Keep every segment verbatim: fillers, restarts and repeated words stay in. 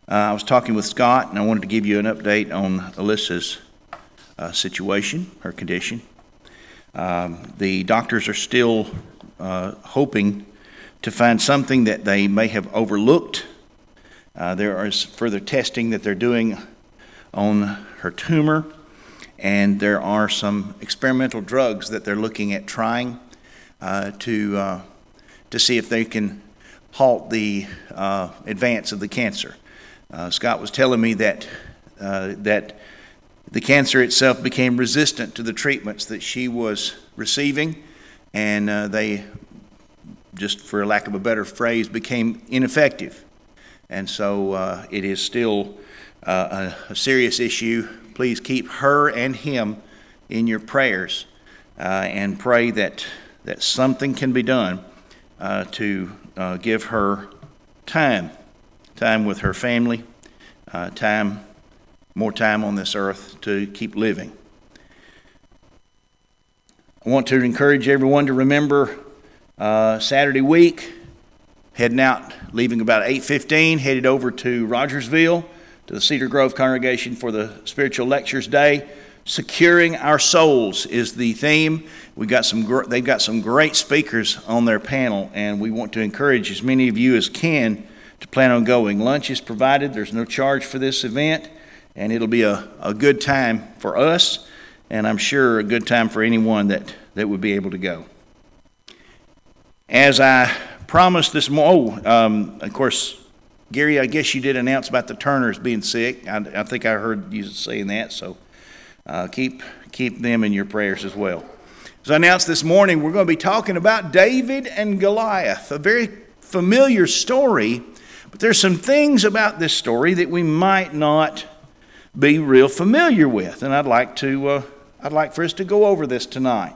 Uh, I was talking with Scott, and I wanted to give you an update on Alyssa's uh, situation, her condition. Um, the doctors are still uh, hoping to find something that they may have overlooked. Uh, there is further testing that they're doing on her tumor, and there are some experimental drugs that they're looking at trying uh, to uh, to see if they can halt the uh, advance of the cancer. Uh, Scott was telling me that uh, that the cancer itself became resistant to the treatments that she was receiving, and uh, they, just for lack of a better phrase, became ineffective. And so uh, it is still uh, a, a serious issue. Please keep her and him in your prayers uh, and pray that, that something can be done uh, to uh, give her time, time with her family, uh, time, more time on this earth to keep living. I want to encourage everyone to remember uh, Saturday week, heading out, leaving about eight fifteen, headed over to Rogersville, to the Cedar Grove congregation for the Spiritual Lectures Day. Securing Our Souls is the theme. We got some. Gr- they've got some great speakers on their panel, and we want to encourage as many of you as can to plan on going. Lunch is provided. There's no charge for this event, and it'll be a, a good time for us, and I'm sure a good time for anyone that, that would be able to go. As I promised this morning, oh, um, of course, Gary, I guess you did announce about the Turners being sick. I, I think I heard you saying that, so uh, keep keep them in your prayers as well. As I announced this morning, we're going to be talking about David and Goliath, a very familiar story, but there's some things about this story that we might not be real familiar with, and I'd like to uh, I'd like for us to go over this tonight.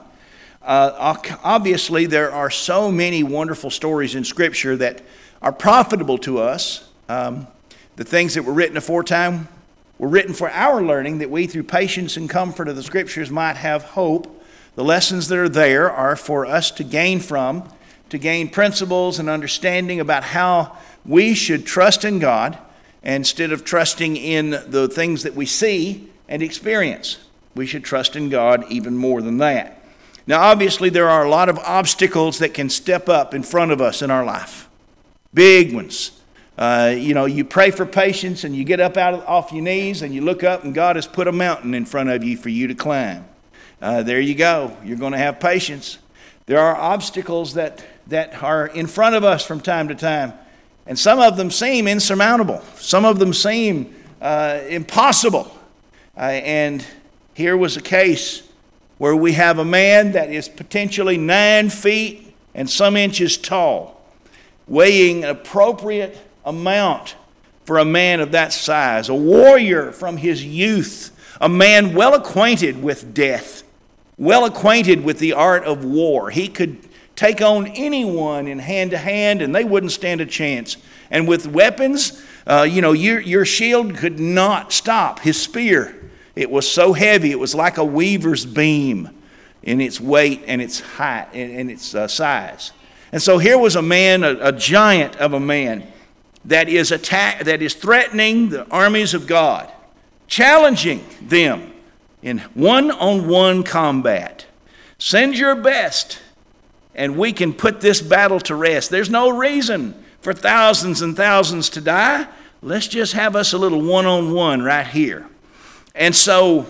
Uh, obviously, there are so many wonderful stories in Scripture that are profitable to us. Um, the things that were written aforetime were written for our learning, that we, through patience and comfort of the Scriptures, might have hope. The lessons that are there are for us to gain from, to gain principles and understanding about how we should trust in God instead of trusting in the things that we see and experience. We should trust in God even more than that. Now, obviously, there are a lot of obstacles that can step up in front of us in our life. Big ones. Uh, you know, you pray for patience and you get up out of, off your knees and you look up and God has put a mountain in front of you for you to climb. Uh, there you go. You're going to have patience. There are obstacles that, that are in front of us from time to time. And some of them seem insurmountable. Some of them seem uh, impossible. Uh, and here was a case where we have a man that is potentially nine feet and some inches tall, weighing an appropriate amount for a man of that size, a warrior from his youth, a man well acquainted with death, well acquainted with the art of war. He could take on anyone in hand-to-hand, and they wouldn't stand a chance. And with weapons, uh, you know, your, your shield could not stop his spear. It was so heavy, it was like a weaver's beam in its weight and its height and, and its uh, size. And so here was a man, a, a giant of a man, that is attack, that is threatening the armies of God, challenging them in one-on-one combat. Send your best, and we can put this battle to rest. There's no reason for thousands and thousands to die. Let's just have us a little one-on-one right here. And so,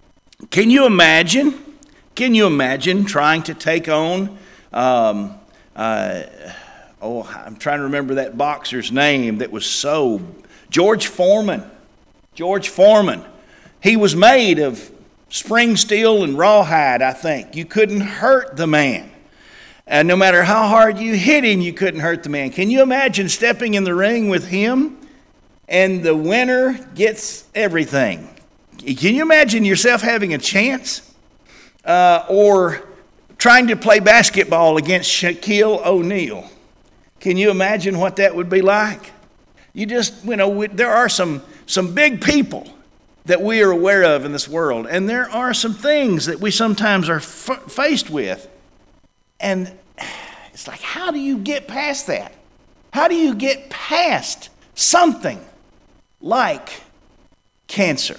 can you imagine? Can you imagine trying to take on? Um, uh, oh, I'm trying to remember that boxer's name. That was so George Foreman. George Foreman. He was made of spring steel and rawhide. I think you couldn't hurt the man. And no matter how hard you hit him, you couldn't hurt the man. Can you imagine stepping in the ring with him and the winner gets everything? Can you imagine yourself having a chance? Uh, or trying to play basketball against Shaquille O'Neal? Can you imagine what that would be like? You just, you know, we, there are some, some big people that we are aware of in this world. And there are some things that we sometimes are f- faced with. And it's like, how do you get past that? How do you get past something like cancer.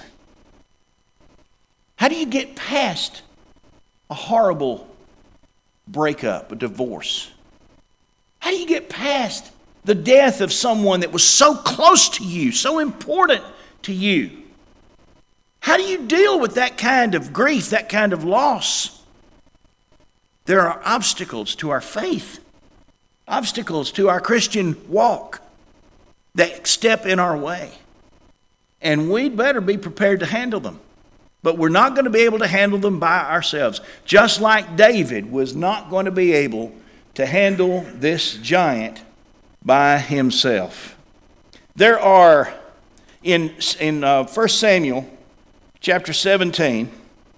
How do you get past a horrible breakup, a divorce? How do you get past the death of someone that was so close to you, so important to you? How do you deal with that kind of grief, that kind of loss? There are obstacles to our faith, obstacles to our Christian walk that step in our way. And we'd better be prepared to handle them. But we're not going to be able to handle them by ourselves. Just like David was not going to be able to handle this giant by himself. There are, in, in uh, First Samuel chapter seventeen,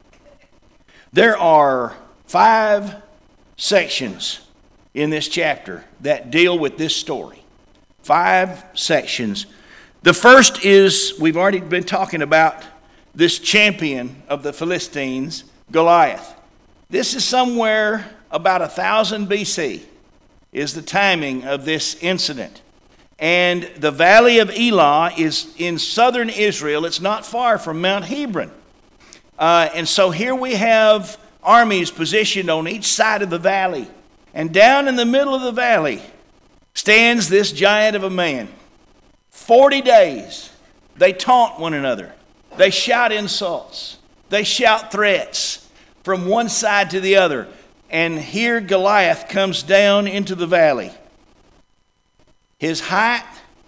there are five sections in this chapter that deal with this story. Five sections. The first is, we've already been talking about this champion of the Philistines, Goliath. This is somewhere about one thousand B C is the timing of this incident. And the valley of Elah is in southern Israel. It's not far from Mount Hebron. Uh, and so here we have armies positioned on each side of the valley. And down in the middle of the valley stands this giant of a man. Forty days, they taunt one another. They shout insults. They shout threats from one side to the other. And here Goliath comes down into the valley. His height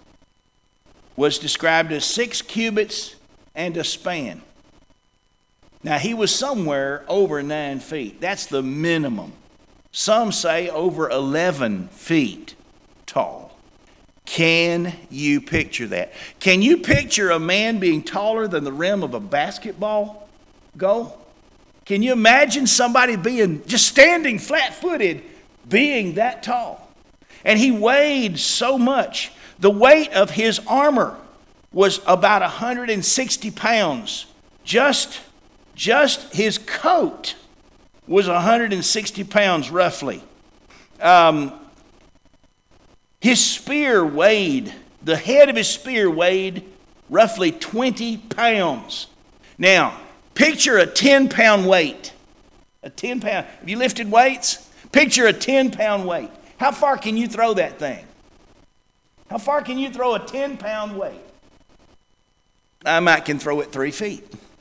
was described as six cubits and a span. Now, he was somewhere over nine feet. That's the minimum. Some say over eleven feet tall. Can you picture that? Can you picture a man being taller than the rim of a basketball goal? Can you imagine somebody being, just standing flat-footed, being that tall? And he weighed so much. The weight of his armor was about one hundred sixty pounds. Just, just his coat was one hundred sixty pounds roughly. Um, his spear weighed, the head of his spear weighed roughly twenty pounds. Now, picture a ten pound weight. A ten pound, have you lifted weights? Picture a ten pound weight. How far can you throw that thing? How far can you throw a ten pound weight? I might can throw it three feet.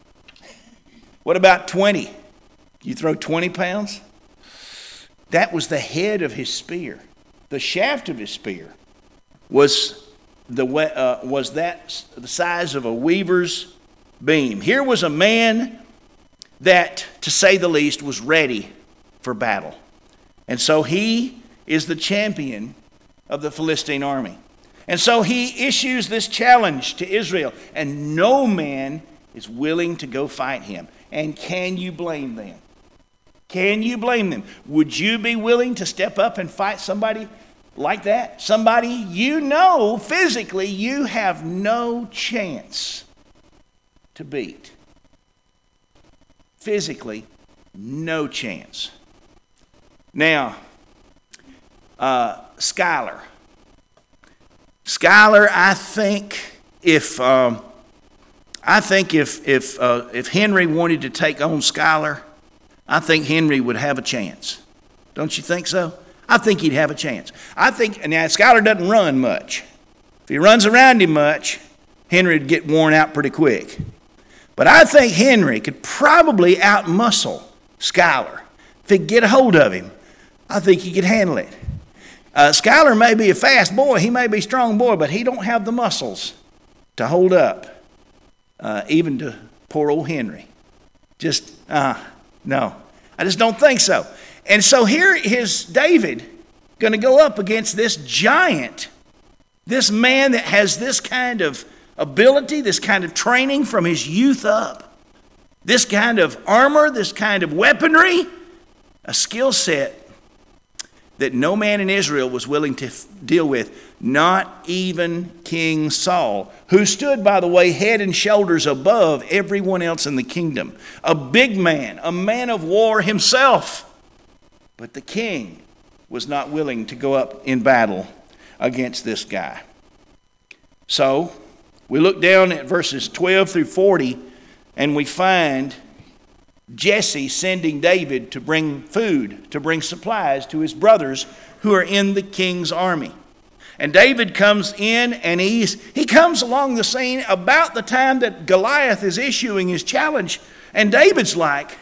What about twenty? You throw twenty pounds? That was the head of his spear. The shaft of his spear was the uh, was that the size of a weaver's beam. Here was a man that, to say the least, was ready for battle. And so he is the champion of the Philistine army. And so he issues this challenge to Israel, and no man is willing to go fight him. And can you blame them? Can you blame them? Would you be willing to step up and fight somebody like that? Somebody you know physically you have no chance to beat. Physically, no chance. Now, uh, Skylar. Skylar, I think if um, I think if if uh, if Henry wanted to take on Skylar, I think Henry would have a chance. Don't you think so? I think he'd have a chance. I think, now Skylar doesn't run much. If he runs around him much, Henry would get worn out pretty quick. But I think Henry could probably outmuscle Skylar. If he could get a hold of him, I think he could handle it. Uh, Skylar may be a fast boy, he may be a strong boy, but he don't have the muscles to hold up, uh, even to poor old Henry. Just, uh, no, I just don't think so. And so here is David going to go up against this giant, this man that has this kind of ability, this kind of training from his youth up, this kind of armor, this kind of weaponry, a skill set that no man in Israel was willing to f- deal with, not even King Saul, who stood, by the way, head and shoulders above everyone else in the kingdom. A big man, a man of war himself. But the king was not willing to go up in battle against this guy. So We look down at verses twelve through forty, and we find Jesse sending David to bring food, to bring supplies to his brothers who are in the king's army. And David comes in, and he's, he comes along the scene about the time that Goliath is issuing his challenge. And David's like,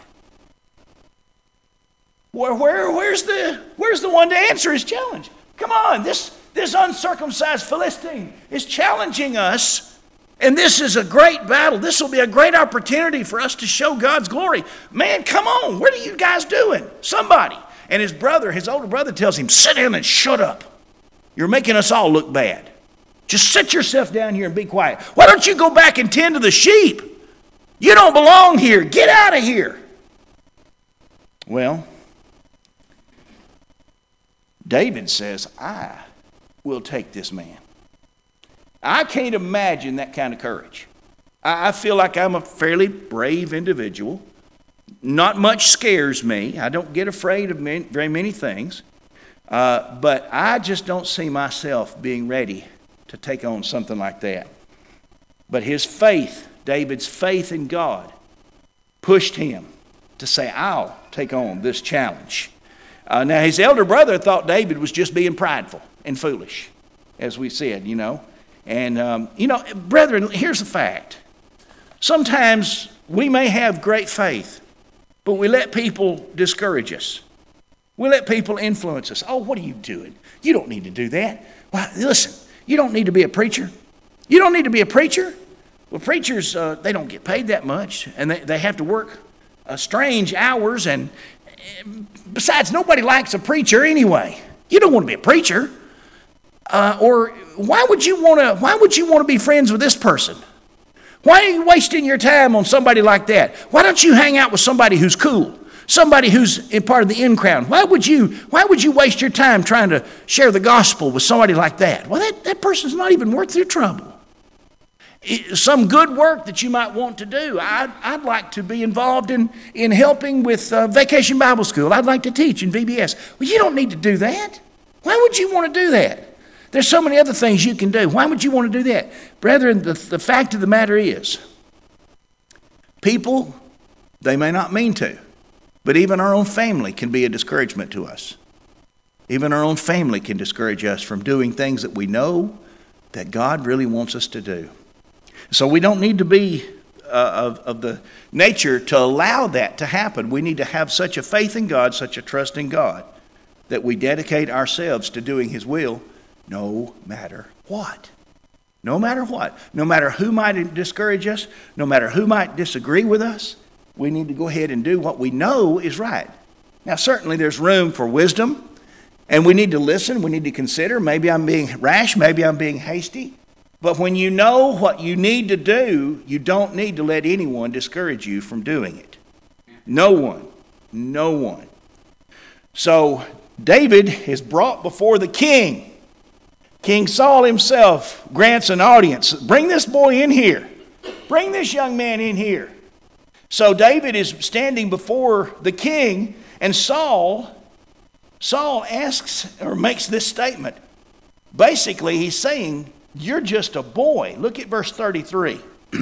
where, where, where's, the, where's the one to answer his challenge? Come on, this, this uncircumcised Philistine is challenging us. And this is a great battle. This will be a great opportunity for us to show God's glory. Man, come on. What are you guys doing? Somebody. And his brother, his older brother tells him, sit down and shut up. You're making us all look bad. Just sit yourself down here and be quiet. Why don't you go back and tend to the sheep? You don't belong here. Get out of here. Well, David says, I will take this man. I can't imagine that kind of courage. I feel like I'm a fairly brave individual. Not much scares me. I don't get afraid of many, very many things. Uh, but I just don't see myself being ready to take on something like that. But his faith, David's faith in God, pushed him to say, I'll take on this challenge. Uh, now, his elder brother thought David was just being prideful and foolish, as we said, you know. And, um, you know, brethren, here's the fact. Sometimes we may have great faith, but we let people discourage us. We let people influence us. Oh, what are you doing? You don't need to do that. Well, listen, you don't need to be a preacher. You don't need to be a preacher. Well, preachers, uh, they don't get paid that much, and they, they have to work uh, strange hours. And besides, nobody likes a preacher anyway. You don't want to be a preacher. Uh, or why would you want to? Why would you want to be friends with this person? Why are you wasting your time on somebody like that? Why don't you hang out with somebody who's cool, somebody who's a part of the in crowd? Why would you? Why would you waste your time trying to share the gospel with somebody like that? Well, that, that person's not even worth your trouble. It, some good work that you might want to do. I'd, I'd like to be involved in in helping with uh, Vacation Bible School. I'd like to teach in V B S. Well, you don't need to do that. Why would you want to do that? There's so many other things you can do. Why would you want to do that? Brethren, the, the fact of the matter is, people, they may not mean to, but even our own family can be a discouragement to us. Even our own family can discourage us from doing things that we know that God really wants us to do. So we don't need to be uh, of, of the nature to allow that to happen. We need to have such a faith in God, such a trust in God, that we dedicate ourselves to doing His will no matter what. No matter what. No matter who might discourage us, no matter who might disagree with us, we need to go ahead and do what we know is right. Now, certainly there's room for wisdom, and we need to listen, we need to consider. Maybe I'm being rash, maybe I'm being hasty. But when you know what you need to do, you don't need to let anyone discourage you from doing it. No one. No one. So, David is brought before the king. King Saul himself grants an audience. Bring this boy in here. Bring this young man in here. So David is standing before the king, and Saul, Saul asks or makes this statement. Basically, he's saying, you're just a boy. Look at verse thirty-three.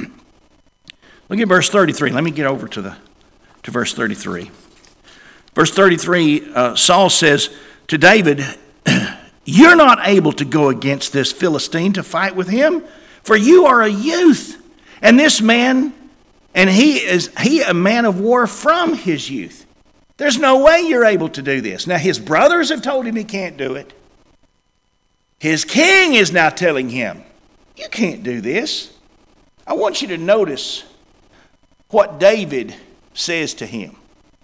Look at verse thirty-three. Let me get over to the to verse thirty-three. Verse thirty-three, uh, Saul says to David, you're not able to go against this Philistine to fight with him, for you are a youth. And this man, and he is he a man of war from his youth. There's no way you're able to do this. Now, his brothers have told him he can't do it. His king is now telling him, you can't do this. I want you to notice what David says to him.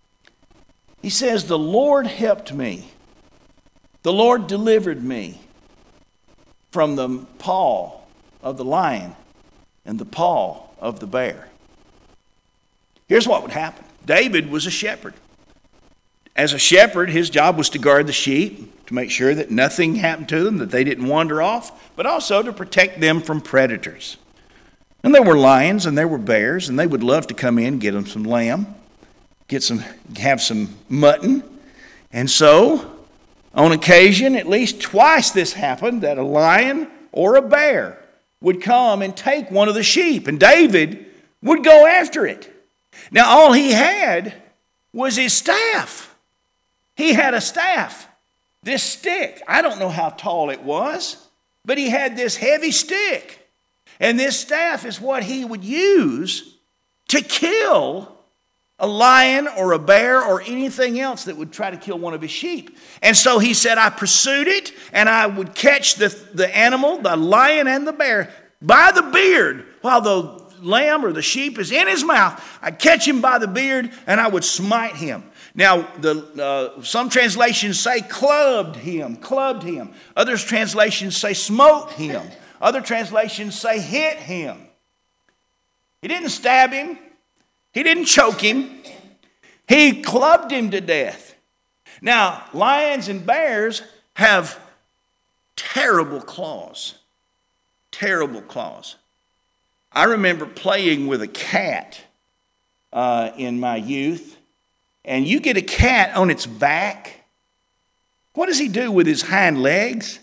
He says, the Lord helped me. The Lord delivered me from the paw of the lion and the paw of the bear. Here's what would happen. David was a shepherd. As a shepherd, his job was to guard the sheep, to make sure that nothing happened to them, that they didn't wander off, but also to protect them from predators. And there were lions and there were bears, and they would love to come in and get them some lamb, get some, have some mutton. And so, on occasion, at least twice this happened, that a lion or a bear would come and take one of the sheep, and David would go after it. Now, all he had was his staff. He had a staff, this stick. I don't know how tall it was, but he had this heavy stick. And this staff is what he would use to kill a lion or a bear or anything else that would try to kill one of his sheep. And so he said, I pursued it, and I would catch the, the animal, the lion and the bear, by the beard, while the lamb or the sheep is in his mouth. I'd catch him by the beard, and I would smite him. Now, the, uh, some translations say clubbed him, clubbed him. Other translations say smote him. Other translations say hit him. He didn't stab him. He didn't choke him. He clubbed him to death. Now, lions and bears have terrible claws. Terrible claws. I remember playing with a cat uh, in my youth. And you get a cat on its back. What does he do with his hind legs?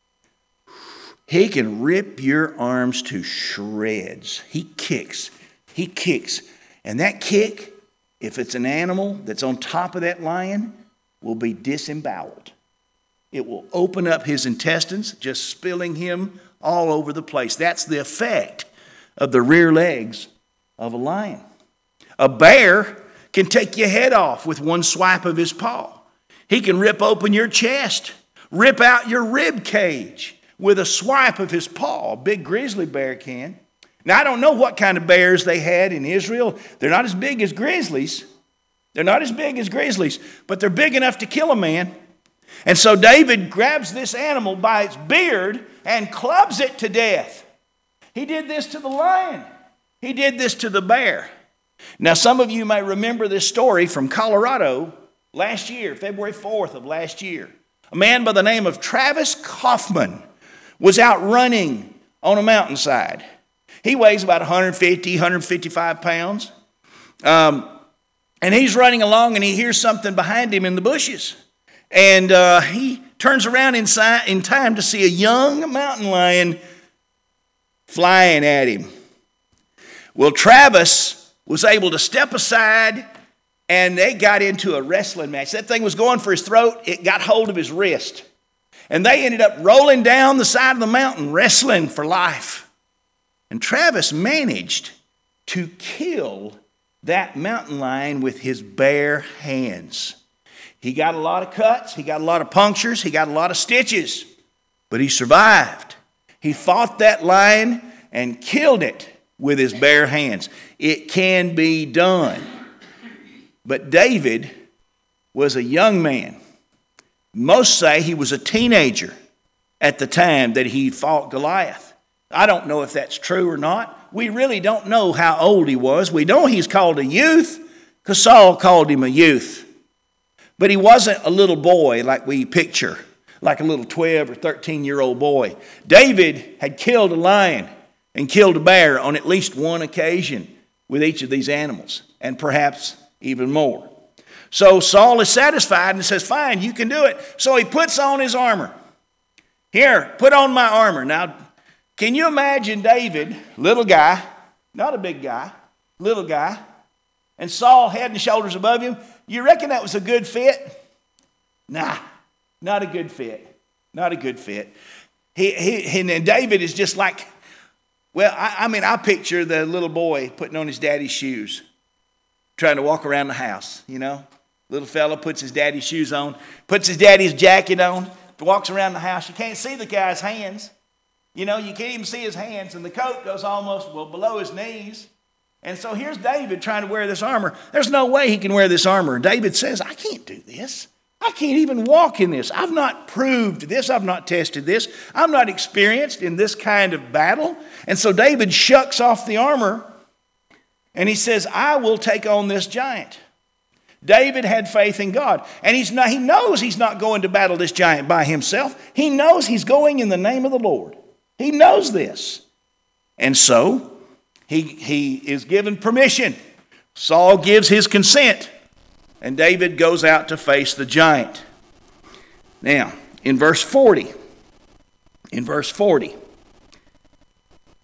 He can rip your arms to shreds. He kicks. He kicks. And that kick, if it's an animal that's on top of that lion, will be disemboweled. It will open up his intestines, just spilling him all over the place. That's the effect of the rear legs of a lion. A bear can take your head off with one swipe of his paw. He can rip open your chest, rip out your rib cage with a swipe of his paw. A big grizzly bear can. Now, I don't know what kind of bears they had in Israel. They're not as big as grizzlies. They're not as big as grizzlies, but they're big enough to kill a man. And so David grabs this animal by its beard and clubs it to death. He did this to the lion. He did this to the bear. Now, some of you may remember this story from Colorado last year, February fourth of last year. A man by the name of Travis Kaufman was out running on a mountainside. He weighs about one fifty, one fifty-five pounds. Um, and he's running along and he hears something behind him in the bushes. And uh, he turns around inside in time to see a young mountain lion flying at him. Well, Travis was able to step aside and they got into a wrestling match. That thing was going for his throat. It got hold of his wrist. And they ended up rolling down the side of the mountain, wrestling for life. And Travis managed to kill that mountain lion with his bare hands. He got a lot of cuts. He got a lot of punctures. He got a lot of stitches. But he survived. He fought that lion and killed it with his bare hands. It can be done. But David was a young man. Most say he was a teenager at the time that he fought Goliath. I don't know if that's true or not. We really don't know how old he was. We know he's called a youth because Saul called him a youth. But he wasn't a little boy like we picture, like a little twelve or thirteen-year-old boy. David had killed a lion and killed a bear on at least one occasion with each of these animals, and perhaps even more. So Saul is satisfied and says, fine, you can do it. So he puts on his armor. Here, put on my armor. Now, can you imagine David, little guy, not a big guy, little guy, and Saul head and shoulders above him? You reckon that was a good fit? Nah, not a good fit. Not a good fit. He, he, and David is just like, well, I, I mean, I picture the little boy putting on his daddy's shoes, trying to walk around the house, you know. Little fella puts his daddy's shoes on, puts his daddy's jacket on, walks around the house. You can't see the guy's hands. You know, you can't even see his hands, and the coat goes almost, well, below his knees. And so here's David trying to wear this armor. There's no way he can wear this armor. David says, I can't do this. I can't even walk in this. I've not proved this. I've not tested this. I'm not experienced in this kind of battle. And so David shucks off the armor, and he says, I will take on this giant. David had faith in God, and he's not, he knows he's not going to battle this giant by himself. He knows he's going in the name of the Lord. He knows this. And so he, he is given permission. Saul gives his consent, and David goes out to face the giant. Now, in verse forty, in verse forty,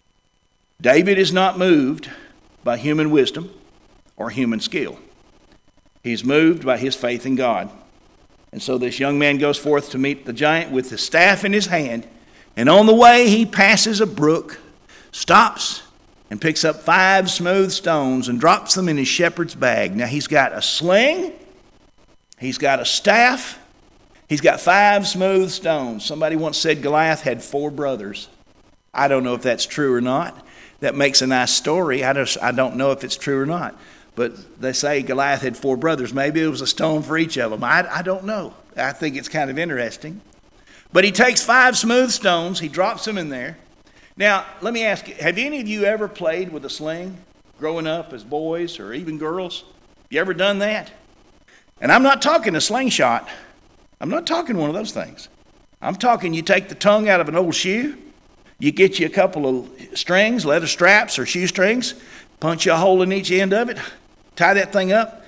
David is not moved by human wisdom or human skill. He's moved by his faith in God. And so this young man goes forth to meet the giant with his staff in his hand. And on the way, he passes a brook, stops, and picks up five smooth stones and drops them in his shepherd's bag. Now, he's got a sling, he's got a staff, he's got five smooth stones. Somebody once said Goliath had four brothers. I don't know if that's true or not. That makes a nice story. I, just, I don't know if it's true or not. But they say Goliath had four brothers. Maybe it was a stone for each of them. I, I don't know. I think it's kind of interesting. But he takes five smooth stones. He drops them in there. Now, let me ask you, have any of you ever played with a sling growing up as boys or even girls? You ever done that? And I'm not talking a slingshot. I'm not talking one of those things. I'm talking you take the tongue out of an old shoe, you get you a couple of strings, leather straps or shoestrings, punch you a hole in each end of it, tie that thing up,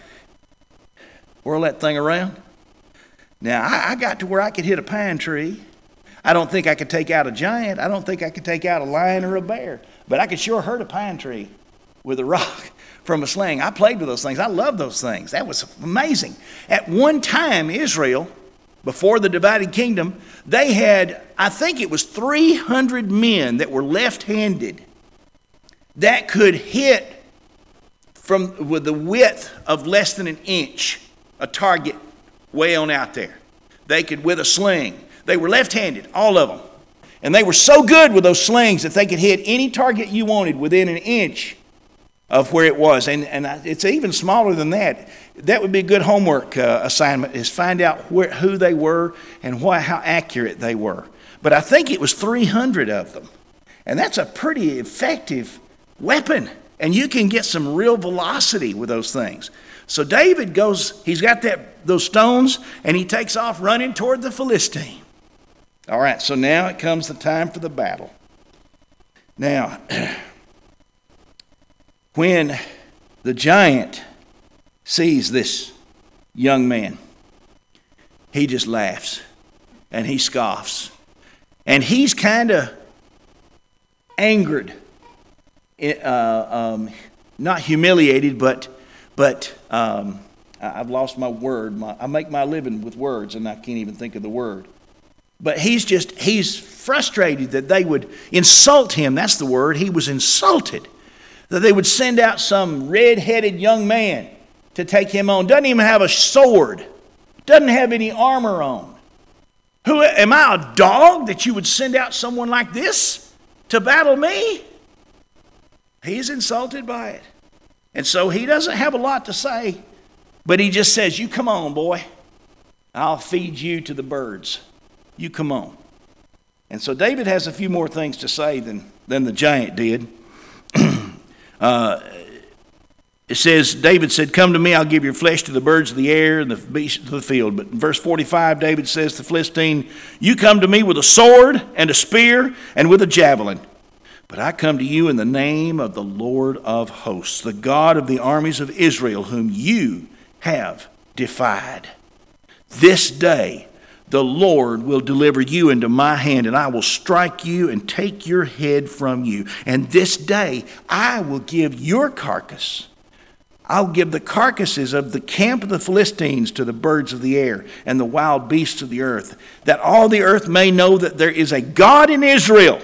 whirl that thing around. Now, I, I got to where I could hit a pine tree. I don't think I could take out a giant. I don't think I could take out a lion or a bear. But I could sure hurt a pine tree with a rock from a sling. I played with those things. I love those things. That was amazing. At one time, Israel, before the divided kingdom, they had, I think it was three hundred men that were left-handed that could hit from with the width of less than an inch a target way on out there. They could with a sling. They were left-handed, all of them. And they were so good with those slings that they could hit any target you wanted within an inch of where it was. And, and it's even smaller than that. That would be a good homework uh, assignment, is find out where, who they were and why, how accurate they were. But I think it was three hundred of them. And that's a pretty effective weapon. And you can get some real velocity with those things. So David goes, he's got that those stones, and he takes off running toward the Philistine. All right, so now it comes the time for the battle. Now, when the giant sees this young man, he just laughs and he scoffs. And he's kind of angered, uh, um, not humiliated, but but um, I've lost my word. My, I make my living with words, and I can't even think of the word. But he's just, he's frustrated that they would insult him. That's the word. He was insulted that they would send out some red-headed young man to take him on. Doesn't even have a sword. Doesn't have any armor on. Who am I, a dog, that you would send out someone like this to battle me? He's insulted by it. And so he doesn't have a lot to say, but he just says, you come on, boy. I'll feed you to the birds. You come on. And so David has a few more things to say than, than the giant did. uh, it says, David said, come to me, I'll give your flesh to the birds of the air and the beasts of the field. But in verse forty-five, David says to the Philistine, you come to me with a sword and a spear and with a javelin. But I come to you in the name of the Lord of hosts, the God of the armies of Israel, whom you have defied. This day the Lord will deliver you into my hand, and I will strike you and take your head from you. And this day I will give your carcass. I'll give the carcasses of the camp of the Philistines to the birds of the air and the wild beasts of the earth, that all the earth may know that there is a God in Israel.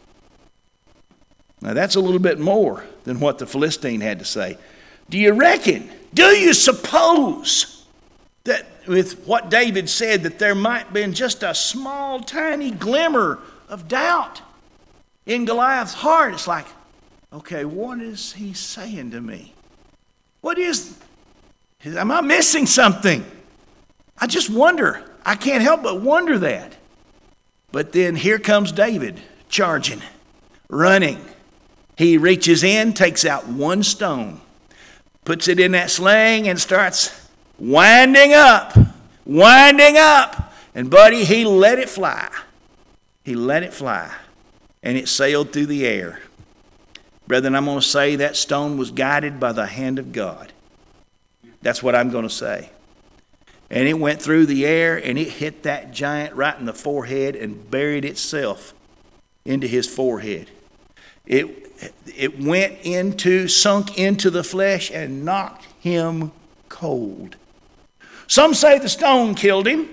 Now that's a little bit more than what the Philistine had to say. Do you reckon, do you suppose that with what David said, that there might have been just a small, tiny glimmer of doubt in Goliath's heart? It's like, okay, what is he saying to me? What is, am I missing something? I just wonder. I can't help but wonder that. But then here comes David, charging, running. He reaches in, takes out one stone, puts it in that sling, and starts winding up, winding up. And buddy, he let it fly. He let it fly. And it sailed through the air. Brethren, I'm going to say that stone was guided by the hand of God. That's what I'm going to say. And it went through the air, and it hit that giant right in the forehead and buried itself into his forehead. It, it went into, sunk into the flesh and knocked him cold. Some say the stone killed him.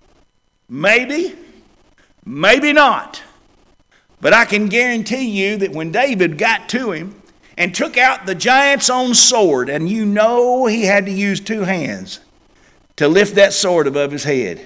Maybe, maybe not. But I can guarantee you that when David got to him and took out the giant's own sword, and you know he had to use two hands to lift that sword above his head,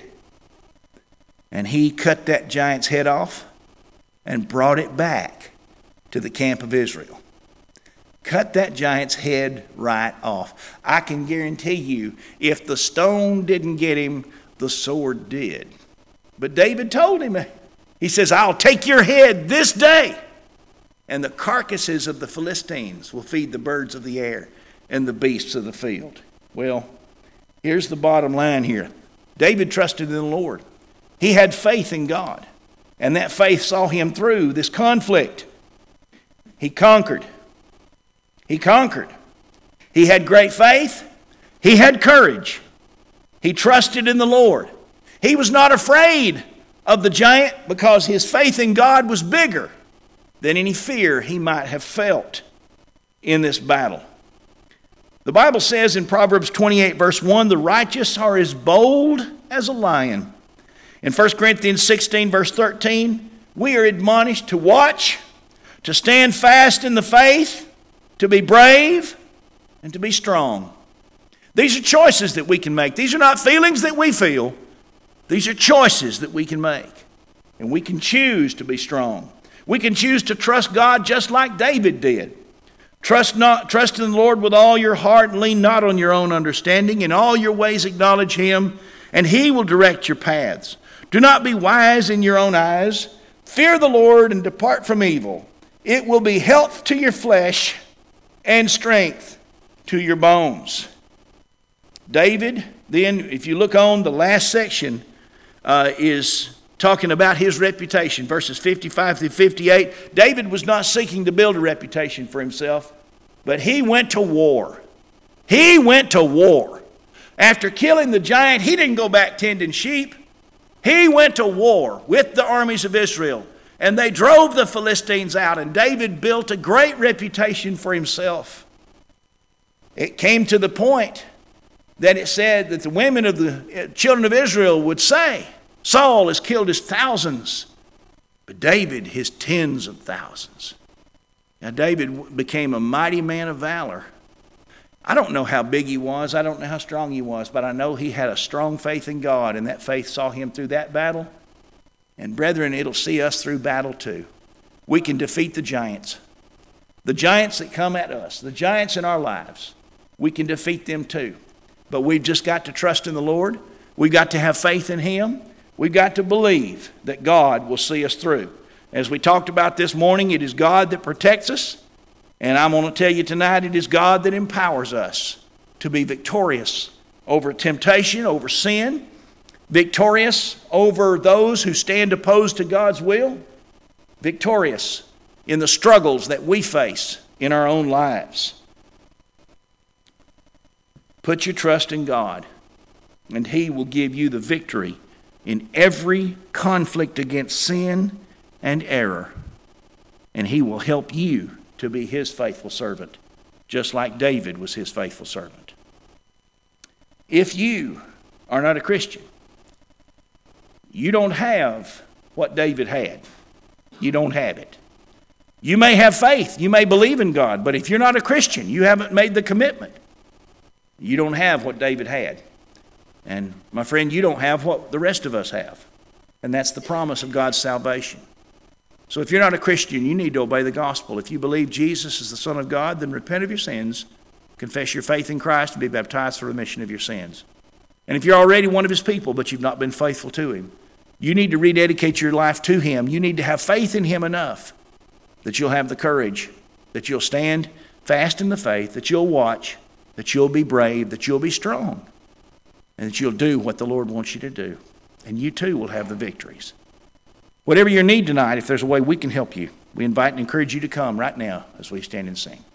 and he cut that giant's head off and brought it back to the camp of Israel. Cut that giant's head right off. I can guarantee you, if the stone didn't get him, the sword did. But David told him, he says, I'll take your head this day, and the carcasses of the Philistines will feed the birds of the air and the beasts of the field. Well, here's the bottom line here. David trusted in the Lord. He had faith in God, and that faith saw him through this conflict. He conquered. He conquered. He had great faith. He had courage. He trusted in the Lord. He was not afraid of the giant because his faith in God was bigger than any fear he might have felt in this battle. The Bible says in Proverbs twenty-eight, verse one, the righteous are as bold as a lion. In First Corinthians sixteen, verse thirteen, we are admonished to watch, to stand fast in the faith, to be brave, and to be strong. These are choices that we can make. These are not feelings that we feel. These are choices that we can make. And we can choose to be strong. We can choose to trust God just like David did. Trust not, trust in the Lord with all your heart and lean not on your own understanding. In all your ways acknowledge him, and he will direct your paths. Do not be wise in your own eyes. Fear the Lord and depart from evil. It will be health to your flesh and strength to your bones. David, then, if you look on the last section, uh, is talking about his reputation, verses fifty-five through fifty-eight. David was not seeking to build a reputation for himself, but he went to war. He went to war. After killing the giant, he didn't go back tending sheep. He went to war with the armies of Israel, and they drove the Philistines out, and David built a great reputation for himself. It came to the point that it said that the women of the children of Israel would say, Saul has killed his thousands, but David his tens of thousands. Now David became a mighty man of valor. I don't know how big he was. I don't know how strong he was, but I know he had a strong faith in God, and that faith saw him through that battle. And brethren, it'll see us through battle too. We can defeat the giants. The giants that come at us, the giants in our lives, we can defeat them too. But we've just got to trust in the Lord. We've got to have faith in him. We've got to believe that God will see us through. As we talked about this morning, it is God that protects us. And I'm going to tell you tonight, it is God that empowers us to be victorious over temptation, over sin, victorious over those who stand opposed to God's will, victorious in the struggles that we face in our own lives. Put your trust in God, and he will give you the victory in every conflict against sin and error. And he will help you to be his faithful servant, just like David was his faithful servant. If you are not a Christian, you don't have what David had. You don't have it. You may have faith. You may believe in God. But if you're not a Christian, you haven't made the commitment. You don't have what David had. And my friend, you don't have what the rest of us have. And that's the promise of God's salvation. So if you're not a Christian, you need to obey the gospel. If you believe Jesus is the Son of God, then repent of your sins, confess your faith in Christ, and be baptized for remission of your sins. And if you're already one of his people, but you've not been faithful to him, you need to rededicate your life to him. You need to have faith in him enough that you'll have the courage, that you'll stand fast in the faith, that you'll watch, that you'll be brave, that you'll be strong, and that you'll do what the Lord wants you to do. And you too will have the victories. Whatever your need tonight, if there's a way we can help you, we invite and encourage you to come right now as we stand and sing.